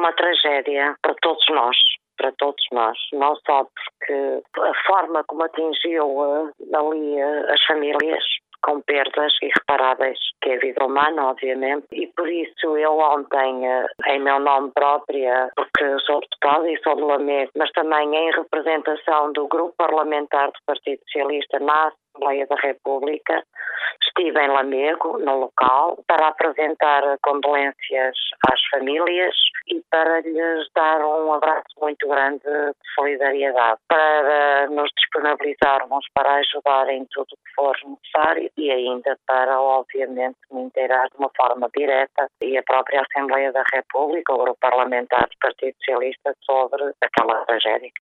uma tragédia para todos nós. Não só porque a forma como atingiu ali as famílias, com perdas irreparáveis, que é a vida humana, obviamente, e por isso eu ontem, em meu nome própria, porque sou deputada e sou de Lamego, mas também em representação do Grupo Parlamentar do Partido Socialista na Assembleia da República, estive em Lamego, no local, para apresentar condolências às famílias e para lhes dar um abraço muito grande de solidariedade, para nos disponibilizarmos para ajudar em tudo o que for necessário e ainda para, obviamente, me inteirar de uma forma direta e a própria Assembleia da República, o Grupo Parlamentar do Partido Socialista, sobre aquela tragédia.